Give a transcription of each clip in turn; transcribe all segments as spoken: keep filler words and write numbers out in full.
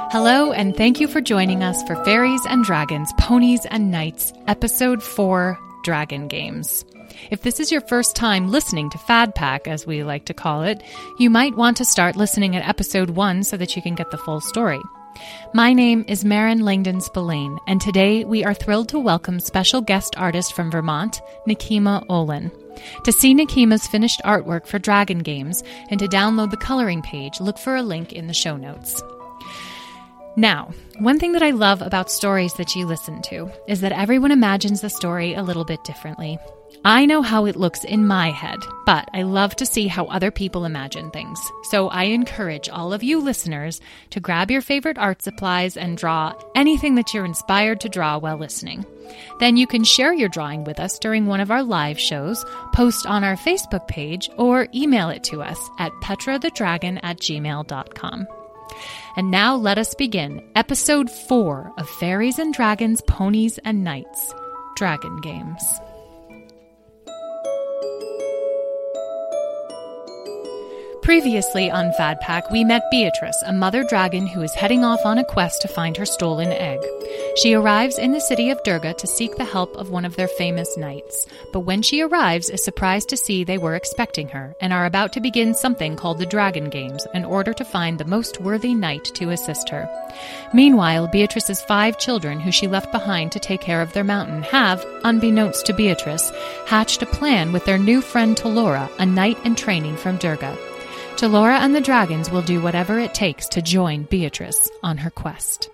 Hello, and thank you for joining us for Fairies and Dragons, Ponies and Knights, Episode four, Dragon Games. If this is your first time listening to Fad Pack, as we like to call it, you might want to start listening at Episode one so that you can get the full story. My name is Maren Langdon Spillane, and today we are thrilled to welcome special guest artist from Vermont, Nekima Olin. To see Nekima's finished artwork for Dragon Games and to download the coloring page, look for a link in the show notes. Now, one thing that I love about stories that you listen to is that everyone imagines the story a little bit differently. I know how it looks in my head, but I love to see how other people imagine things. So I encourage all of you listeners to grab your favorite art supplies and draw anything that you're inspired to draw while listening. Then you can share your drawing with us during one of our live shows, post on our Facebook page, or email it to us at petrathedragon at gmail dot com. And now let us begin Episode four of Fairies and Dragons, Ponies and Knights, Dragon Games. Previously on Fad Pack, we met Beatrice, a mother dragon who is heading off on a quest to find her stolen egg. She arrives in the city of Durga to seek the help of one of their famous knights. But when she arrives, is surprised to see they were expecting her and are about to begin something called the Dragon Games in order to find the most worthy knight to assist her. Meanwhile, Beatrice's five children, who she left behind to take care of their mountain, have, unbeknownst to Beatrice, hatched a plan with their new friend Talora, a knight in training from Durga. Talora and the dragons will do whatever it takes to join Beatrice on her quest.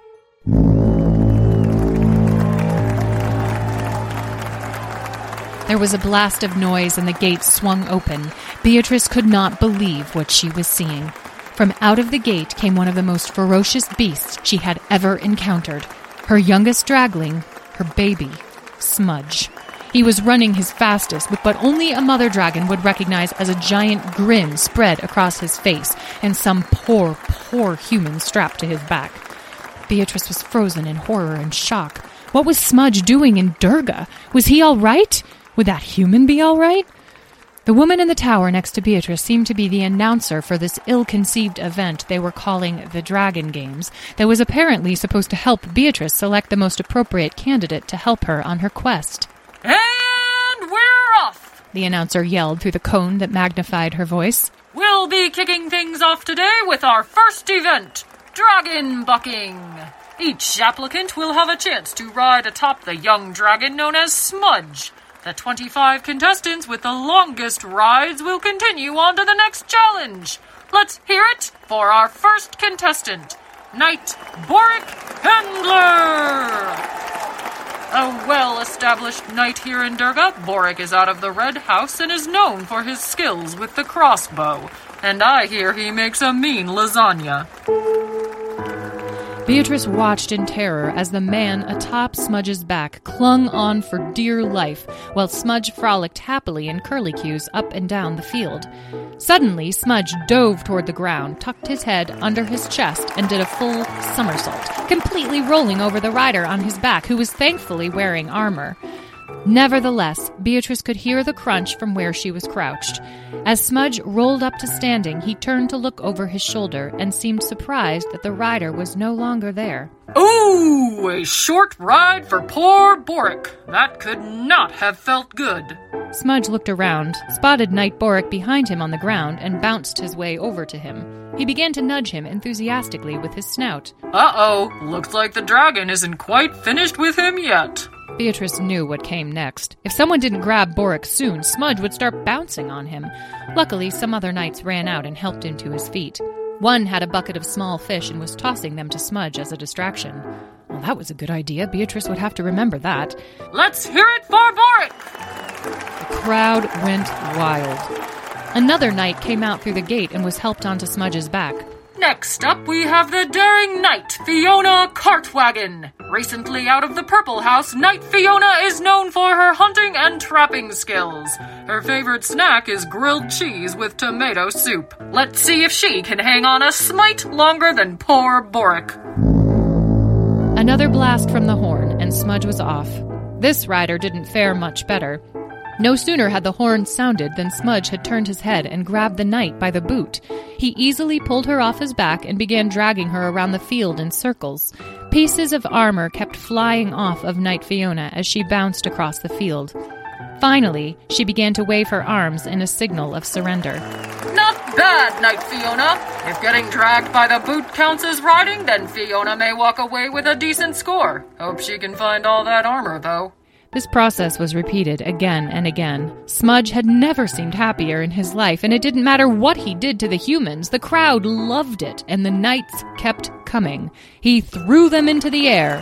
There was a blast of noise and the gates swung open. Beatrice could not believe what she was seeing. From out of the gate came one of the most ferocious beasts she had ever encountered. Her youngest dragling, her baby, Smudge. He was running his fastest with what only a mother dragon would recognize as a giant grin spread across his face and some poor, poor human strapped to his back. Beatrice was frozen in horror and shock. What was Smudge doing in Durga? Was he all right? Would that human be all right? The woman in the tower next to Beatrice seemed to be the announcer for this ill-conceived event they were calling the Dragon Games that was apparently supposed to help Beatrice select the most appropriate candidate to help her on her quest. And we're off! The announcer yelled through the cone that magnified her voice. We'll be kicking things off today with our first event, Dragon Bucking. Each applicant will have a chance to ride atop the young dragon known as Smudge. The twenty-five contestants with the longest rides will continue on to the next challenge. Let's hear it for our first contestant, Knight Boric Handler! A well-established knight here in Durga, Boric is out of the Red House and is known for his skills with the crossbow. And I hear he makes a mean lasagna. Beatrice watched in terror as the man atop Smudge's back clung on for dear life, while Smudge frolicked happily in curlicues up and down the field. Suddenly, Smudge dove toward the ground, tucked his head under his chest, and did a full somersault, completely rolling over the rider on his back, who was thankfully wearing armor. Nevertheless, Beatrice could hear the crunch from where she was crouched. As Smudge rolled up to standing, he turned to look over his shoulder and seemed surprised that the rider was no longer there. Ooh, a short ride for poor Boric. That could not have felt good. Smudge looked around, spotted Knight Boric behind him on the ground, and bounced his way over to him. He began to nudge him enthusiastically with his snout. Uh-oh, looks like the dragon isn't quite finished with him yet. Beatrice knew what came next. If someone didn't grab Boric soon, Smudge would start bouncing on him. Luckily, some other knights ran out and helped him to his feet. One had a bucket of small fish and was tossing them to Smudge as a distraction. Well, that was a good idea. Beatrice would have to remember that. Let's hear it for Boric! The crowd went wild. Another knight came out through the gate and was helped onto Smudge's back. Next up, we have the daring knight, Fiona Cartwagon. Recently out of the Purple House, Knight Fiona is known for her hunting and trapping skills. Her favorite snack is grilled cheese with tomato soup. Let's see if she can hang on a smite longer than poor Boric. Another blast from the horn, and Smudge was off. This rider didn't fare much better. No sooner had the horn sounded than Smudge had turned his head and grabbed the knight by the boot. He easily pulled her off his back and began dragging her around the field in circles. Pieces of armor kept flying off of Knight Fiona as she bounced across the field. Finally, she began to wave her arms in a signal of surrender. Not bad, Knight Fiona. If getting dragged by the boot counts as riding, then Fiona may walk away with a decent score. Hope she can find all that armor, though. This process was repeated again and again. Smudge had never seemed happier in his life, and it didn't matter what he did to the humans. The crowd loved it, and the knights kept coming. He threw them into the air.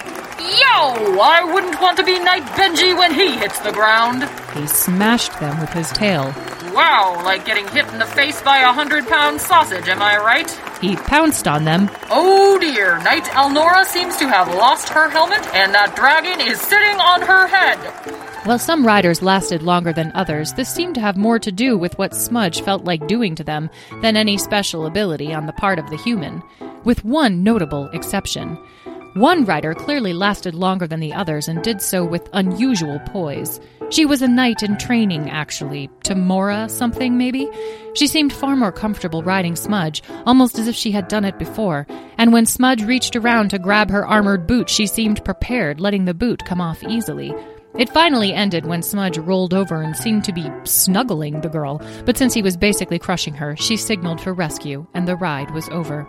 Yo! I wouldn't want to be Knight Benji when he hits the ground. He smashed them with his tail. Wow, like getting hit in the face by a hundred-pound sausage, am I right? He pounced on them. Oh dear, Knight Elnora seems to have lost her helmet, and that dragon is sitting on her head. While some riders lasted longer than others, this seemed to have more to do with what Smudge felt like doing to them than any special ability on the part of the human, with one notable exception. One rider clearly lasted longer than the others and did so with unusual poise. She was a knight in training, actually. Tamora something, maybe? She seemed far more comfortable riding Smudge, almost as if she had done it before. And when Smudge reached around to grab her armored boot, she seemed prepared, letting the boot come off easily. It finally ended when Smudge rolled over and seemed to be snuggling the girl, but since he was basically crushing her, she signaled for rescue, and the ride was over.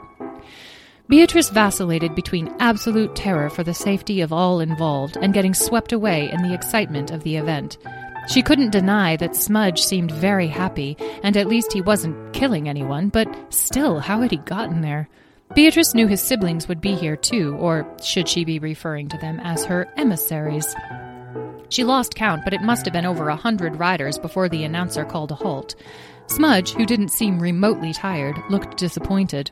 Beatrice vacillated between absolute terror for the safety of all involved and getting swept away in the excitement of the event. She couldn't deny that Smudge seemed very happy, and at least he wasn't killing anyone, but still, how had he gotten there? Beatrice knew his siblings would be here too, or should she be referring to them as her emissaries? She lost count, but it must have been over a hundred riders before the announcer called a halt. Smudge, who didn't seem remotely tired, looked disappointed.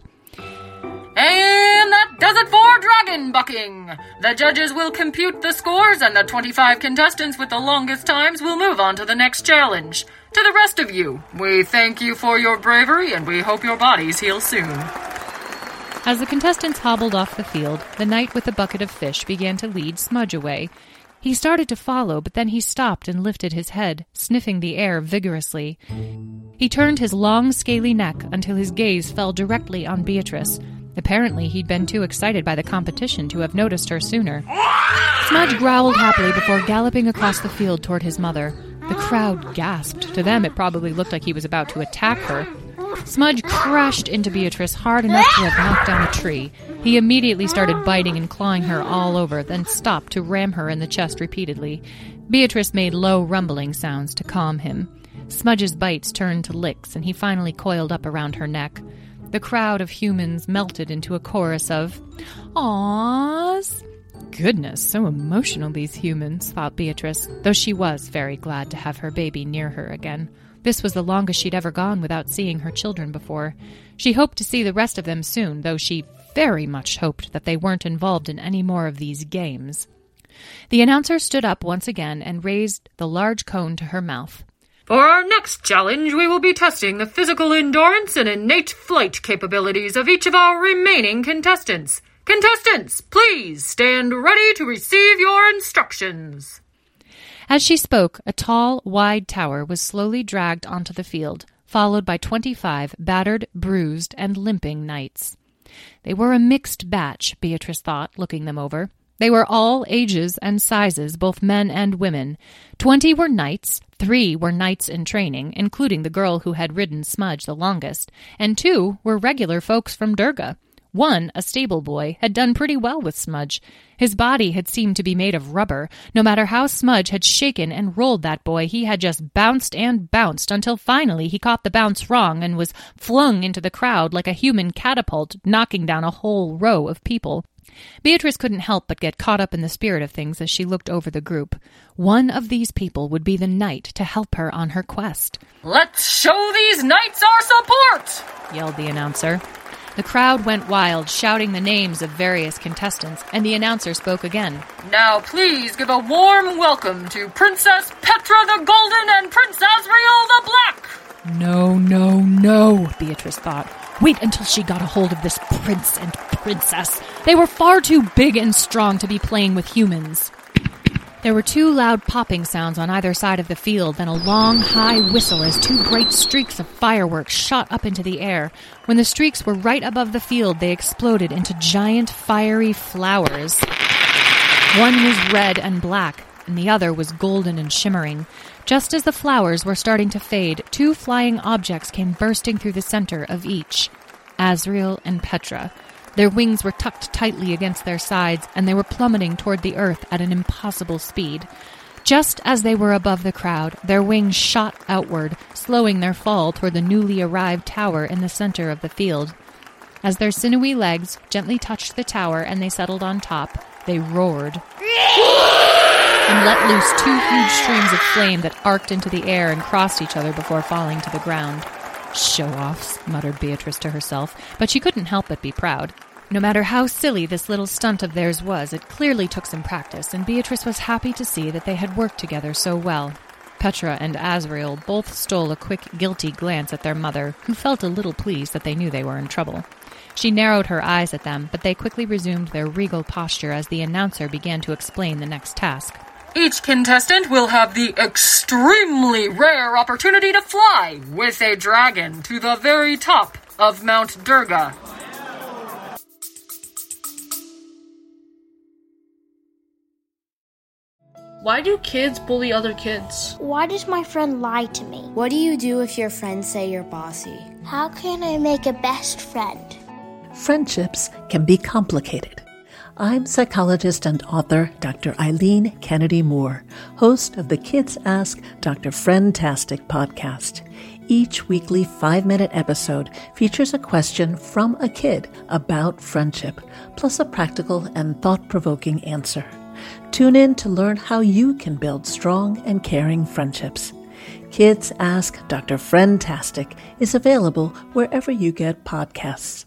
And that does it for dragon bucking. The judges will compute the scores, and the twenty-five contestants with the longest times will move on to the next challenge. To the rest of you, we thank you for your bravery, and we hope your bodies heal soon. As the contestants hobbled off the field, the knight with the bucket of fish began to lead Smudge away. He started to follow, but then he stopped and lifted his head, sniffing the air vigorously. He turned his long, scaly neck until his gaze fell directly on Beatrice. Apparently, he'd been too excited by the competition to have noticed her sooner. Smudge growled happily before galloping across the field toward his mother. The crowd gasped. To them, it probably looked like he was about to attack her. Smudge crashed into Beatrice hard enough to have knocked down a tree. He immediately started biting and clawing her all over, then stopped to ram her in the chest repeatedly. Beatrice made low, rumbling sounds to calm him. Smudge's bites turned to licks, and he finally coiled up around her neck. The crowd of humans melted into a chorus of "Awws." Goodness, so emotional these humans, thought Beatrice, though she was very glad to have her baby near her again. This was the longest she'd ever gone without seeing her children before. She hoped to see the rest of them soon, though she very much hoped that they weren't involved in any more of these games. The announcer stood up once again and raised the large cone to her mouth. For our next challenge, we will be testing the physical endurance and innate flight capabilities of each of our remaining contestants. Contestants, please stand ready to receive your instructions. As she spoke, a tall, wide tower was slowly dragged onto the field, followed by twenty-five battered, bruised, and limping knights. They were a mixed batch, Beatrice thought, looking them over. They were all ages and sizes, both men and women. Twenty were knights, three were knights in training, including the girl who had ridden Smudge the longest, and two were regular folks from Durga. One, a stable boy, had done pretty well with Smudge. His body had seemed to be made of rubber. No matter how Smudge had shaken and rolled that boy, he had just bounced and bounced until finally he caught the bounce wrong and was flung into the crowd like a human catapult, knocking down a whole row of people. Beatrice couldn't help but get caught up in the spirit of things as she looked over the group. One of these people would be the knight to help her on her quest. Let's show these knights our support! Yelled the announcer. The crowd went wild, shouting the names of various contestants, and the announcer spoke again. Now please give a warm welcome to Princess Petra the Golden and Prince Asriel the Black! No, no, no, Beatrice thought. Wait until she got a hold of this prince and princess. They were far too big and strong to be playing with humans. There were two loud popping sounds on either side of the field, then a long, high whistle as two great streaks of fireworks shot up into the air. When the streaks were right above the field, they exploded into giant, fiery flowers. One was red and black, and the other was golden and shimmering. Just as the flowers were starting to fade, two flying objects came bursting through the center of each. Azriel and Petra. Their wings were tucked tightly against their sides, and they were plummeting toward the earth at an impossible speed. Just as they were above the crowd, their wings shot outward, slowing their fall toward the newly arrived tower in the center of the field. As their sinewy legs gently touched the tower and they settled on top, they roared and let loose two huge streams of flame that arced into the air and crossed each other before falling to the ground. "Show-offs," muttered Beatrice to herself, but she couldn't help but be proud. No matter how silly this little stunt of theirs was, it clearly took some practice, and Beatrice was happy to see that they had worked together so well. Petra and Azriel both stole a quick, guilty glance at their mother, who felt a little pleased that they knew they were in trouble. She narrowed her eyes at them, but they quickly resumed their regal posture as the announcer began to explain the next task. Each contestant will have the extremely rare opportunity to fly with a dragon to the very top of Mount Durga. Why do kids bully other kids? Why does my friend lie to me? What do you do if your friends say you're bossy? How can I make a best friend? Friendships can be complicated. I'm psychologist and author Doctor Eileen Kennedy Moore, host of the Kids Ask Doctor Friendtastic podcast. Each weekly five-minute episode features a question from a kid about friendship, plus a practical and thought-provoking answer. Tune in to learn how you can build strong and caring friendships. Kids Ask Doctor Friendtastic is available wherever you get podcasts.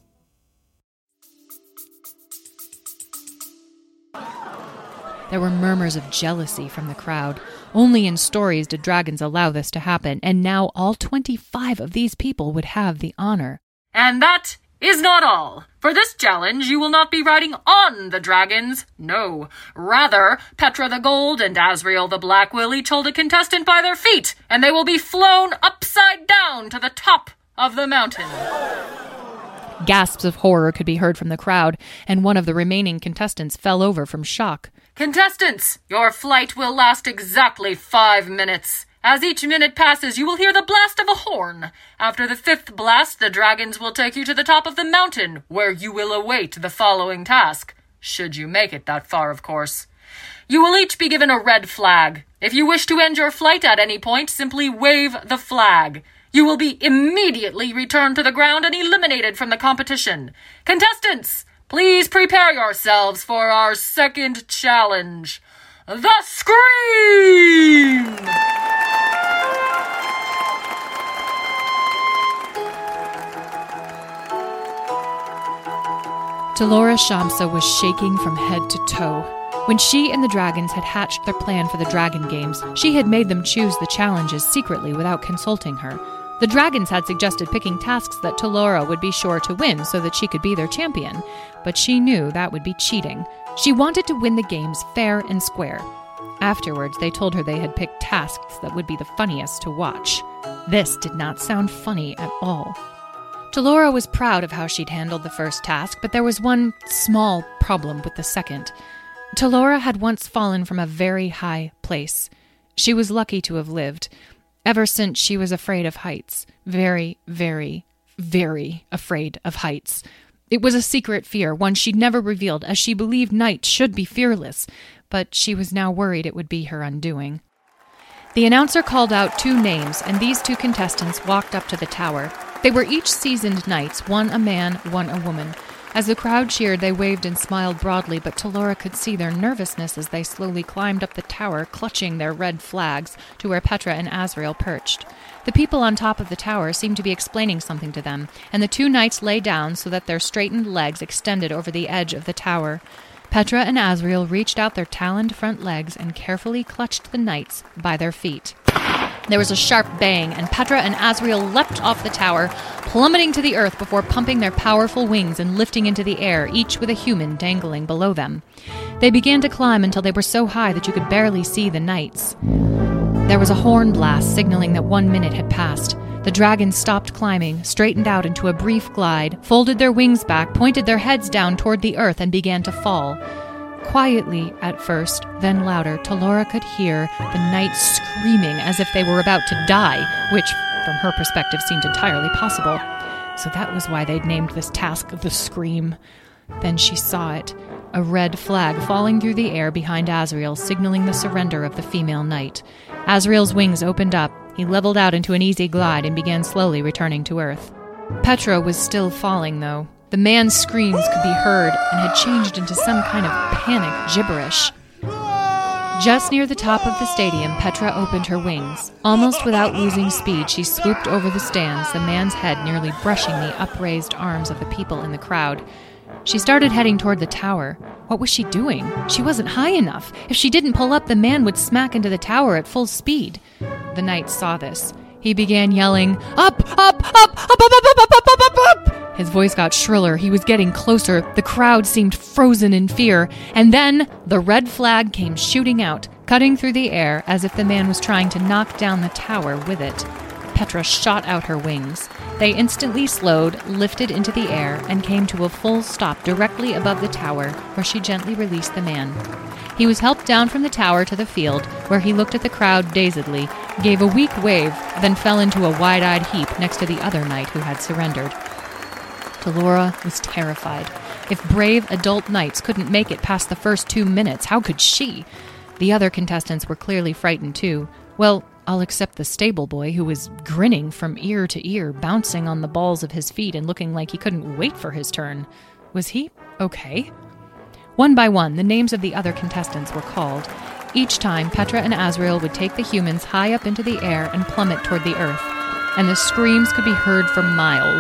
There were murmurs of jealousy from the crowd. Only in stories did dragons allow this to happen, and now all twenty-five of these people would have the honor. And that is not all. For this challenge, you will not be riding on the dragons. No. Rather, Petra the Gold and Azriel the Black will each hold a contestant by their feet, and they will be flown upside down to the top of the mountain. Gasps of horror could be heard from the crowd, and one of the remaining contestants fell over from shock. Contestants, your flight will last exactly five minutes. As each minute passes, you will hear the blast of a horn. After the fifth blast, the dragons will take you to the top of the mountain, where you will await the following task. Should you make it that far, of course. You will each be given a red flag. If you wish to end your flight at any point, simply wave the flag. You will be immediately returned to the ground and eliminated from the competition. Contestants, please prepare yourselves for our second challenge. The Scream! Talora Shamsa was shaking from head to toe. When she and the dragons had hatched their plan for the Dragon Games, she had made them choose the challenges secretly without consulting her. The dragons had suggested picking tasks that Talora would be sure to win so that she could be their champion, but she knew that would be cheating. She wanted to win the games fair and square. Afterwards, they told her they had picked tasks that would be the funniest to watch. This did not sound funny at all. Talora was proud of how she'd handled the first task, but there was one small problem with the second. Talora had once fallen from a very high place. She was lucky to have lived. Ever since, she was afraid of heights. Very, very, very afraid of heights. It was a secret fear, one she'd never revealed, as she believed knights should be fearless, but she was now worried it would be her undoing. The announcer called out two names, and these two contestants walked up to the tower. They were each seasoned knights, one a man, one a woman. As the crowd cheered, they waved and smiled broadly, but Talora could see their nervousness as they slowly climbed up the tower, clutching their red flags to where Petra and Azriel perched. The people on top of the tower seemed to be explaining something to them, and the two knights lay down so that their straightened legs extended over the edge of the tower. Petra and Azriel reached out their taloned front legs and carefully clutched the knights by their feet. There was a sharp bang, and Petra and Azriel leapt off the tower, plummeting to the earth before pumping their powerful wings and lifting into the air, each with a human dangling below them. They began to climb until they were so high that you could barely see the knights. There was a horn blast signaling that one minute had passed. The dragons stopped climbing, straightened out into a brief glide, folded their wings back, pointed their heads down toward the earth, and began to fall. Quietly at first, then louder, Talora could hear the knights screaming as if they were about to die, which, from her perspective, seemed entirely possible. So that was why they'd named this task the Scream. Then she saw it, a red flag falling through the air behind Azriel, signaling the surrender of the female knight. Azriel's wings opened up. He leveled out into an easy glide and began slowly returning to Earth. Petra was still falling, though. The man's screams could be heard and had changed into some kind of panic gibberish. Just near the top of the stadium, Petra opened her wings. Almost without losing speed, she swooped over the stands, the man's head nearly brushing the upraised arms of the people in the crowd. She started heading toward the tower. What was she doing? She wasn't high enough. If she didn't pull up, the man would smack into the tower at full speed. The knight saw this. He began yelling, "Up, up, up, up, up, up, up, up, up, up, up!" His voice got shriller. He was getting closer. The crowd seemed frozen in fear. And then the red flag came shooting out, cutting through the air as if the man was trying to knock down the tower with it. Petra shot out her wings. They instantly slowed, lifted into the air, and came to a full stop directly above the tower, where she gently released the man. He was helped down from the tower to the field, where he looked at the crowd dazedly, gave a weak wave, then fell into a wide-eyed heap next to the other knight who had surrendered. Talora was terrified. If brave adult knights couldn't make it past the first two minutes, how could she? The other contestants were clearly frightened too. Well, all except the stable boy, who was grinning from ear to ear, bouncing on the balls of his feet and looking like he couldn't wait for his turn. Was he okay? One by one, the names of the other contestants were called. Each time, Petra and Azriel would take the humans high up into the air and plummet toward the earth, and the screams could be heard for miles.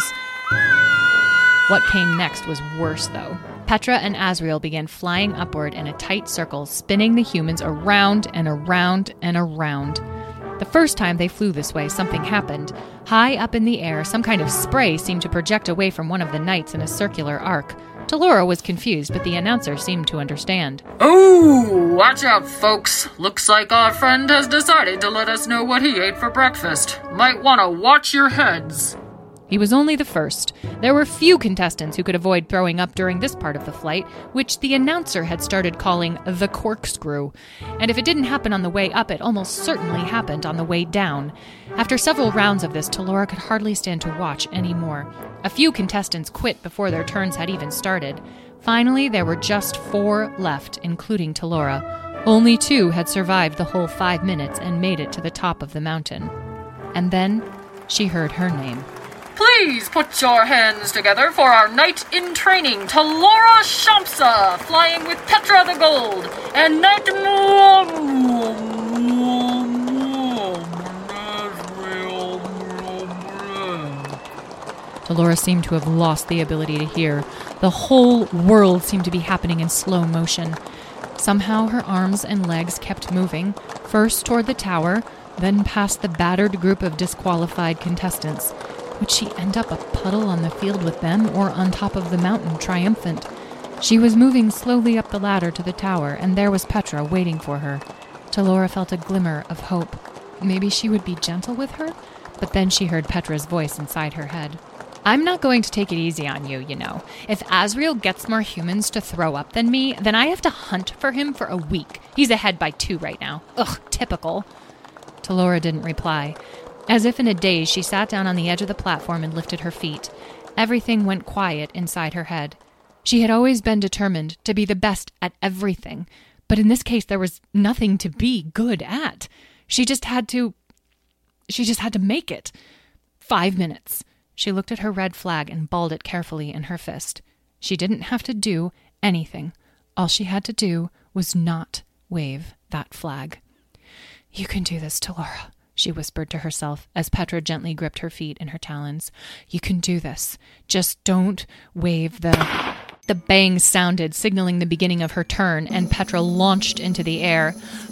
What came next was worse, though. Petra and Azriel began flying upward in a tight circle, spinning the humans around and around and around. The first time they flew this way, something happened. High up in the air, some kind of spray seemed to project away from one of the knights in a circular arc. Talora was confused, but the announcer seemed to understand. Oh, watch out, folks. Looks like our friend has decided to let us know what he ate for breakfast. Might want to watch your heads. He was only the first. There were few contestants who could avoid throwing up during this part of the flight, which the announcer had started calling the corkscrew. And if it didn't happen on the way up, it almost certainly happened on the way down. After several rounds of this, Talora could hardly stand to watch anymore. A few contestants quit before their turns had even started. Finally, there were just four left, including Talora. Only two had survived the whole five minutes and made it to the top of the mountain. And then she heard her name. Please put your hands together for our knight in training, Talora Shamsa, flying with Petra the Gold, and Knight Talora seemed to have lost the ability to hear. The whole world seemed to be happening in slow motion. Somehow her arms and legs kept moving, first toward the tower, then past the battered group of disqualified contestants. Would she end up a puddle on the field with them, or on top of the mountain, triumphant? She was moving slowly up the ladder to the tower, and there was Petra waiting for her. Talora felt a glimmer of hope. Maybe she would be gentle with her? But then she heard Petra's voice inside her head. I'm not going to take it easy on you, you know. If Azriel gets more humans to throw up than me, then I have to hunt for him for a week. He's ahead by two right now. Ugh, typical. Talora didn't reply. As if in a daze, she sat down on the edge of the platform and lifted her feet. Everything went quiet inside her head. She had always been determined to be the best at everything, but in this case there was nothing to be good at. She just had to... She just had to make it. Five minutes. She looked at her red flag and balled it carefully in her fist. She didn't have to do anything. All she had to do was not wave that flag. You can do this, Talora, she whispered to herself as Petra gently gripped her feet in her talons. You can do this. Just don't wave the... The bang sounded, signaling the beginning of her turn, and Petra launched into the air.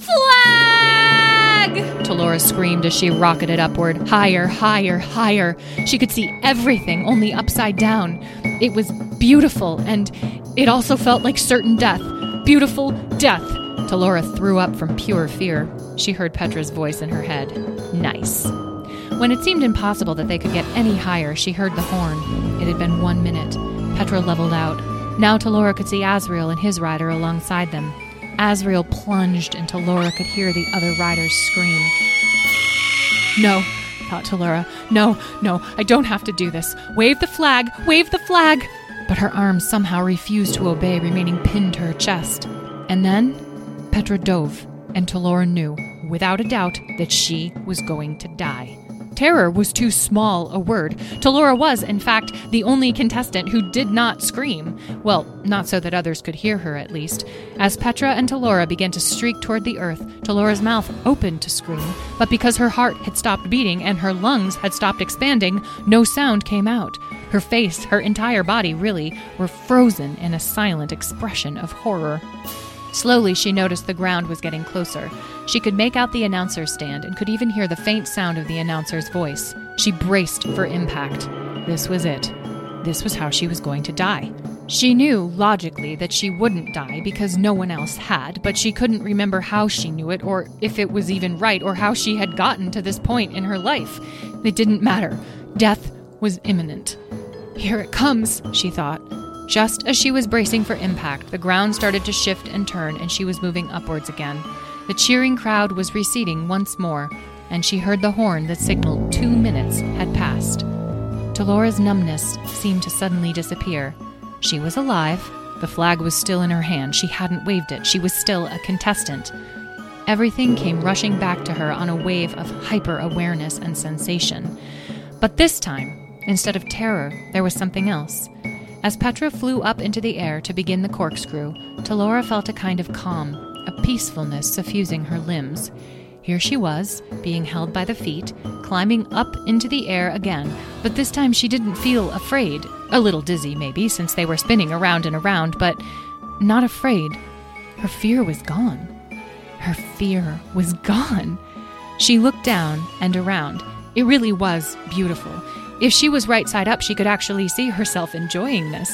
Flag! Talora screamed as she rocketed upward, higher, higher, higher. She could see everything, only upside down. It was beautiful, and it also felt like certain death. beautiful death. Talora threw up from pure fear. She heard Petra's voice in her head. Nice. When it seemed impossible that they could get any higher, she heard the horn. It had been one minute. Petra leveled out. Now Talora could see Azrael and his rider alongside them. Azrael plunged, and Talora could hear the other riders scream. No, thought Talora. No, no, I don't have to do this. Wave the flag! Wave the flag! But her arms somehow refused to obey, remaining pinned to her chest. And then Petra dove, and Talora knew, without a doubt, that she was going to die. Terror was too small a word. Talora was, in fact, the only contestant who did not scream. Well, not so that others could hear her, at least. As Petra and Talora began to streak toward the earth, Talora's mouth opened to scream, but because her heart had stopped beating and her lungs had stopped expanding, no sound came out. Her face, her entire body, really, were frozen in a silent expression of horror. Slowly, she noticed the ground was getting closer. She could make out the announcer's stand and could even hear the faint sound of the announcer's voice. She braced for impact. This was it. This was how she was going to die. She knew, logically, that she wouldn't die because no one else had, but she couldn't remember how she knew it, or if it was even right, or how she had gotten to this point in her life. It didn't matter. Death was imminent. Here it comes, she thought. Just as she was bracing for impact, the ground started to shift and turn, and she was moving upwards again. The cheering crowd was receding once more, and she heard the horn that signaled two minutes had passed. Talora's numbness seemed to suddenly disappear. She was alive. The flag was still in her hand. She hadn't waved it. She was still a contestant. Everything came rushing back to her on a wave of hyper-awareness and sensation. But this time, instead of terror, there was something else. As Petra flew up into the air to begin the corkscrew, Talora felt a kind of calm, a peacefulness suffusing her limbs. Here she was, being held by the feet, climbing up into the air again, but this time she didn't feel afraid. A little dizzy, maybe, since they were spinning around and around, but not afraid. Her fear was gone. Her fear was gone. She looked down and around. It really was beautiful. If she was right side up, she could actually see herself enjoying this.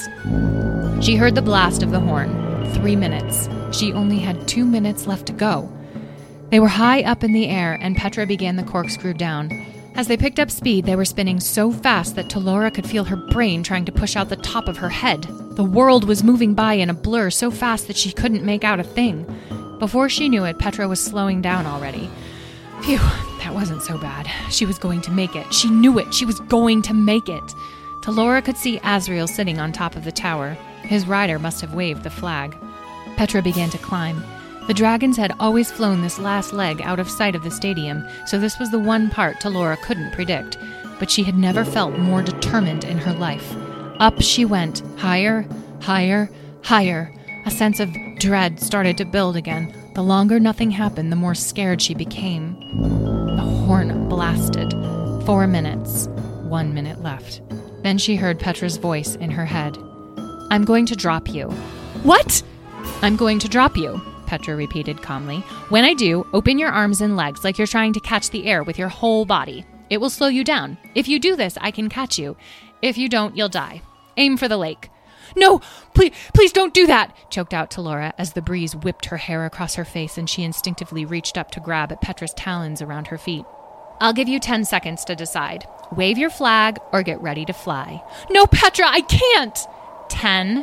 She heard the blast of the horn. Three minutes. She only had two minutes left to go. They were high up in the air, and Petra began the corkscrew down. As they picked up speed, they were spinning so fast that Talora could feel her brain trying to push out the top of her head. The world was moving by in a blur so fast that she couldn't make out a thing. Before she knew it, Petra was slowing down already. Phew, that wasn't so bad. She was going to make it. She knew it. She was going to make it. Talora could see Azrael sitting on top of the tower. His rider must have waved the flag. Petra began to climb. The dragons had always flown this last leg out of sight of the stadium, so this was the one part Talora couldn't predict. But she had never felt more determined in her life. Up she went, higher, higher, higher. A sense of dread started to build again. The longer nothing happened, the more scared she became. The horn blasted. Four minutes. One minute left. Then she heard Petra's voice in her head. I'm going to drop you. What? I'm going to drop you, Petra repeated calmly. When I do, open your arms and legs like you're trying to catch the air with your whole body. It will slow you down. If you do this, I can catch you. If you don't, you'll die. Aim for the lake. No, please, please don't do that, choked out Talora as the breeze whipped her hair across her face and she instinctively reached up to grab at Petra's talons around her feet. I'll give you ten seconds to decide. Wave your flag or get ready to fly. No, Petra, I can't! Ten,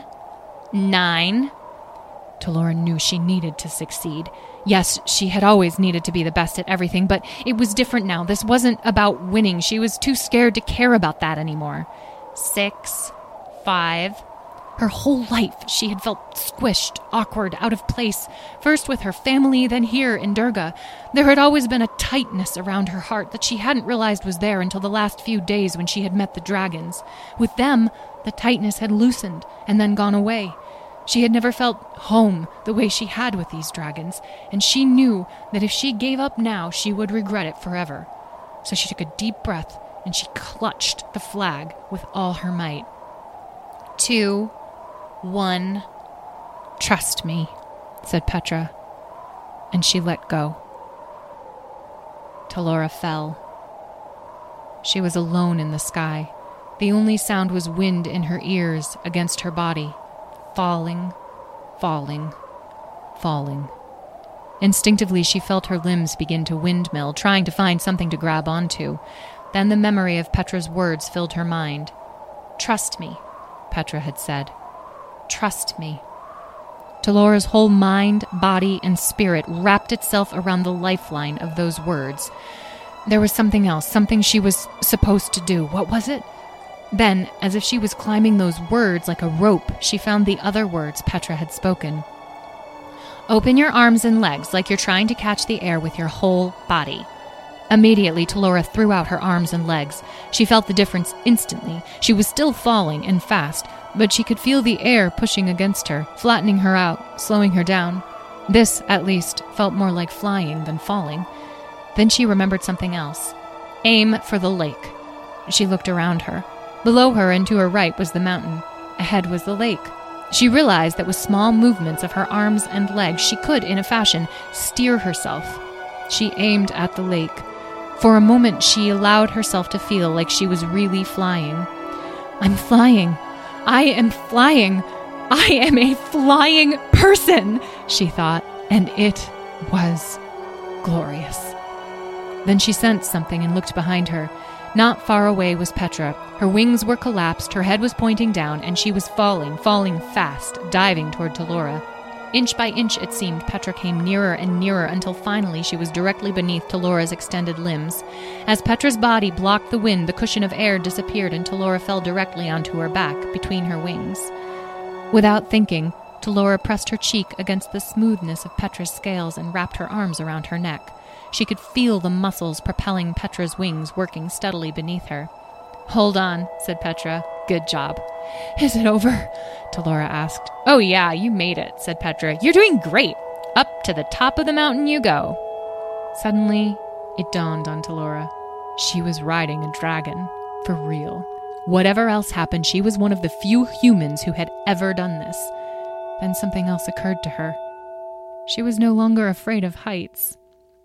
nine... Talora knew she needed to succeed. Yes, she had always needed to be the best at everything, but it was different now. This wasn't about winning. She was too scared to care about that anymore. Six, five... Her whole life, she had felt squished, awkward, out of place, first with her family, then here in Durga. There had always been a tightness around her heart that she hadn't realized was there until the last few days when she had met the dragons. With them, the tightness had loosened and then gone away. She had never felt home the way she had with these dragons, and she knew that if she gave up now, she would regret it forever. So she took a deep breath and she clutched the flag with all her might. Two... One, trust me, said Petra, and she let go. Talora fell. She was alone in the sky. The only sound was wind in her ears against her body, falling, falling, falling. Instinctively, she felt her limbs begin to windmill, trying to find something to grab onto. Then the memory of Petra's words filled her mind. "Trust me," Petra had said. "Trust me." Talora's whole mind, body, and spirit wrapped itself around the lifeline of those words. There was something else, something she was supposed to do. What was it? Then, as if she was climbing those words like a rope, she found the other words Petra had spoken. "Open your arms and legs like you're trying to catch the air with your whole body." Immediately, Talora threw out her arms and legs. She felt the difference instantly. She was still falling, and fast, but she could feel the air pushing against her, flattening her out, slowing her down. This, at least, felt more like flying than falling. Then she remembered something else. Aim for the lake. She looked around her. Below her and to her right was the mountain. Ahead was the lake. She realized that with small movements of her arms and legs, she could, in a fashion, steer herself. She aimed at the lake. For a moment, she allowed herself to feel like she was really flying. "I'm flying. I am flying. I am a flying person," she thought, and it was glorious. Then she sensed something and looked behind her. Not far away was Petra. Her wings were collapsed, her head was pointing down, and she was falling, falling fast, diving toward Talora. Inch by inch, it seemed, Petra came nearer and nearer until finally she was directly beneath Talora's extended limbs. As Petra's body blocked the wind, the cushion of air disappeared and Talora fell directly onto her back, between her wings. Without thinking, Talora pressed her cheek against the smoothness of Petra's scales and wrapped her arms around her neck. She could feel the muscles propelling Petra's wings working steadily beneath her. "Hold on," said Petra. "Good job." "Is it over?" Talora asked. "Oh yeah, you made it," said Petra. "You're doing great. Up to the top of the mountain you go." Suddenly, it dawned on Talora. She was riding a dragon. For real. Whatever else happened, she was one of the few humans who had ever done this. Then something else occurred to her. She was no longer afraid of heights.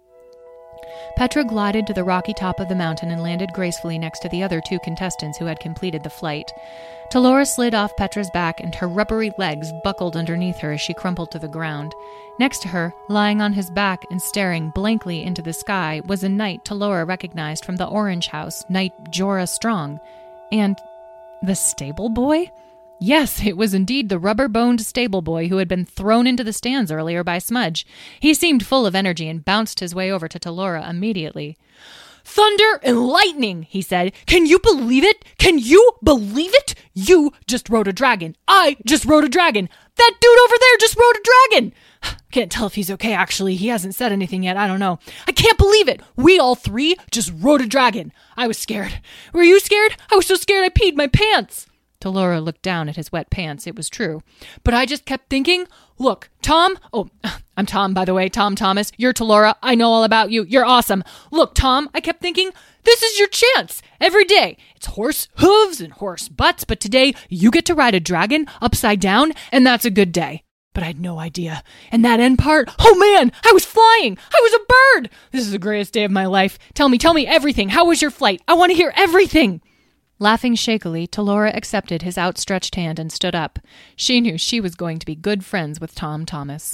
Petra glided to the rocky top of the mountain and landed gracefully next to the other two contestants who had completed the flight. Talora slid off Petra's back and her rubbery legs buckled underneath her as she crumpled to the ground. Next to her, lying on his back and staring blankly into the sky, was a knight Talora recognized from the Orange House, Knight Jorah Strong. And the stable boy? Yes, it was indeed the rubber-boned stable boy who had been thrown into the stands earlier by Smudge. He seemed full of energy and bounced his way over to Talora immediately. "Thunder and lightning," he said. "Can you believe it? Can you believe it? You just rode a dragon. I just rode a dragon. That dude over there just rode a dragon. Can't tell if he's okay, actually. He hasn't said anything yet. I don't know. I can't believe it. We all three just rode a dragon. I was scared. Were you scared? I was so scared I peed my pants." Talora looked down at his wet pants. It was true. "But I just kept thinking, look, Tom, oh, I'm Tom, by the way, Tom Thomas. You're Talora. I know all about you. You're awesome. Look, Tom, I kept thinking, this is your chance. Every day. It's horse hooves and horse butts, but today you get to ride a dragon upside down, and that's a good day. But I had no idea. And that end part, oh man, I was flying. I was a bird. This is the greatest day of my life. Tell me, tell me everything. How was your flight? I want to hear everything." Laughing shakily, Talora accepted his outstretched hand and stood up. She knew she was going to be good friends with Tom Thomas.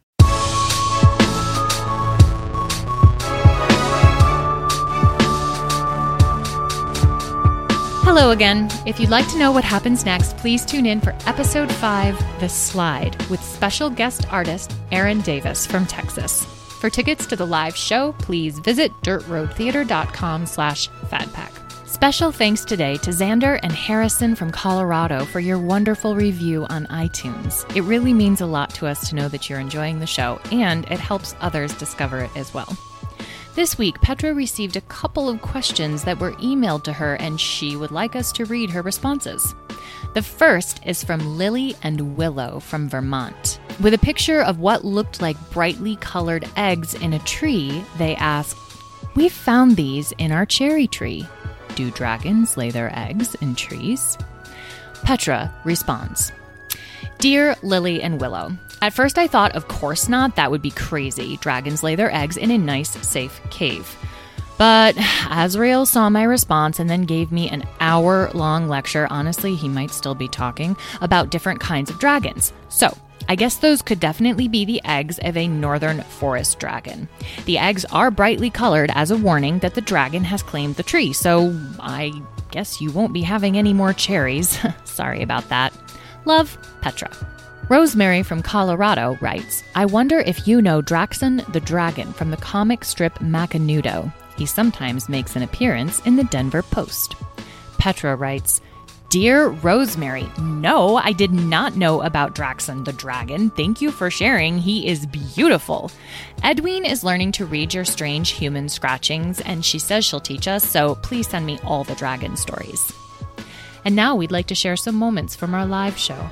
Hello again. If you'd like to know what happens next, please tune in for Episode five, The Slide, with special guest artist Aaron Davis from Texas. For tickets to the live show, please visit dirtroadtheater.com slash fadpack. Special thanks today to Xander and Harrison from Colorado for your wonderful review on iTunes. It really means a lot to us to know that you're enjoying the show, and it helps others discover it as well. This week, Petra received a couple of questions that were emailed to her, and she would like us to read her responses. The first is from Lily and Willow from Vermont. With a picture of what looked like brightly colored eggs in a tree, they asked, "We found these in our cherry tree. Do dragons lay their eggs in trees?" Petra responds, "Dear Lily and Willow, at first I thought, of course not, that would be crazy. Dragons lay their eggs in a nice, safe cave. But Azrael saw my response and then gave me an hour-long lecture, honestly, he might still be talking, about different kinds of dragons. So I guess those could definitely be the eggs of a northern forest dragon. The eggs are brightly colored as a warning that the dragon has claimed the tree, so I guess you won't be having any more cherries. Sorry about that. Love, Petra. Rosemary from Colorado writes, I wonder if you know Draxon the Dragon from the comic strip Macanudo. He sometimes makes an appearance in the Denver Post. Petra writes, Dear Rosemary, no, I did not know about Draxon the Dragon. Thank you for sharing. He is beautiful. Edwene is learning to read your strange human scratchings, and she says she'll teach us, so please send me all the dragon stories. And now we'd like to share some moments from our live show.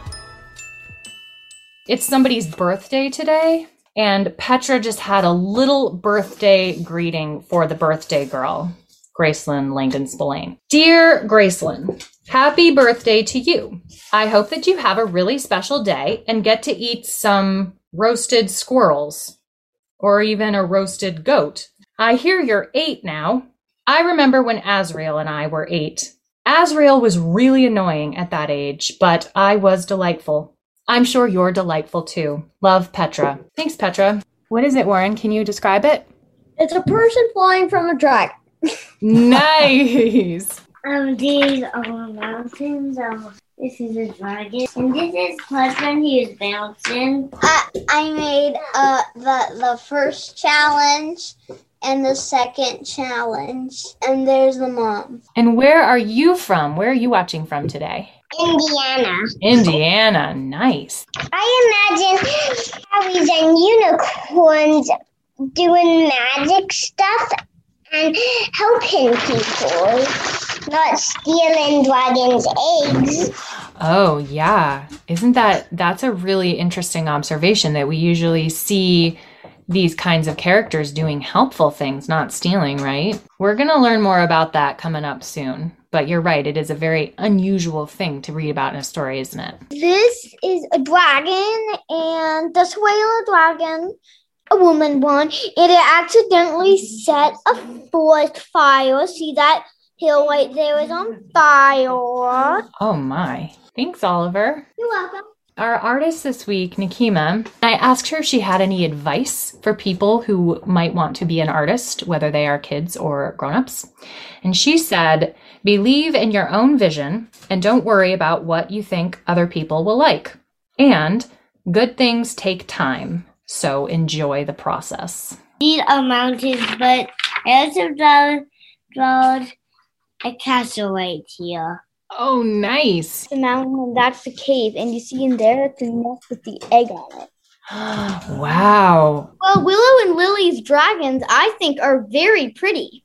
It's somebody's birthday today, and Petra just had a little birthday greeting for the birthday girl, Gracelyn Langdon Spillane. Dear Gracelyn, happy birthday to you. I hope that you have a really special day and get to eat some roasted squirrels or even a roasted goat. I hear you're eight now. I remember when Azriel and I were eight. Azriel was really annoying at that age, but I was delightful. I'm sure you're delightful too. Love, Petra. Thanks, Petra. What is it, Warren? Can you describe it? It's a person flying from a dragon. Nice. Um, these are mountains. Um, this is a dragon, and this is Pudge when he was bouncing. I, I made uh the the first challenge and the second challenge, and there's the mom. And where are you from? Where are you watching from today? Indiana. Indiana. Nice. I imagine fairies and unicorns doing magic stuff and helping people, not stealing dragons' eggs. Oh, yeah. Isn't that, that's a really interesting observation that we usually see these kinds of characters doing helpful things, not stealing, right? We're going to learn more about that coming up soon. But you're right, it is a very unusual thing to read about in a story, isn't it? This is a dragon, and this whale dragon, a woman one, and it accidentally set a forest fire. See that hill right there is on fire. Oh my. Thanks, Oliver. You're welcome. Our artist this week, Nikema, I asked her if she had any advice for people who might want to be an artist, whether they are kids or grown-ups. And she said, believe in your own vision and don't worry about what you think other people will like. And good things take time, so enjoy the process. These are mountains, but I also drawn, drawn a castle right here. Oh, nice. The mountain, and that's the cave, and you see in there it's a nest with the egg on it. Wow. Well, Willow and Lily's dragons, I think, are very pretty.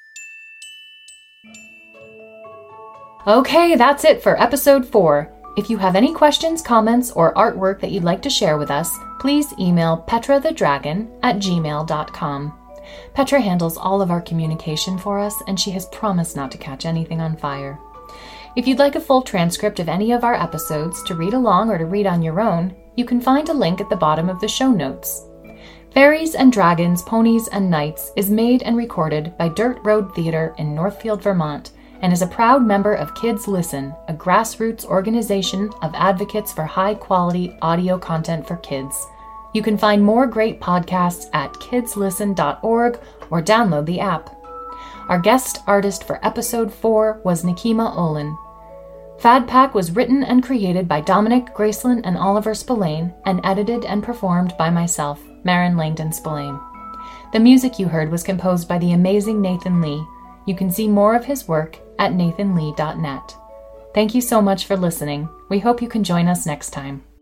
Okay, that's it for episode four. If you have any questions, comments, or artwork that you'd like to share with us, please email petra the dragon at gmail dot com. Petra handles all of our communication for us, and she has promised not to catch anything on fire. If you'd like a full transcript of any of our episodes to read along or to read on your own, you can find a link at the bottom of the show notes. Fairies and Dragons, Ponies and Knights is made and recorded by Dirt Road Theater in Northfield, Vermont, and is a proud member of Kids Listen, a grassroots organization of advocates for high-quality audio content for kids. You can find more great podcasts at kids listen dot org or download the app. Our guest artist for episode four was Nikema Olin. Fad Pack was written and created by Dominic, Gracelyn, and Oliver Spillane, and edited and performed by myself, Marin Langdon Spillane. The music you heard was composed by the amazing Nathan Lee. You can see more of his work at nathan lee dot net. Thank you so much for listening. We hope you can join us next time.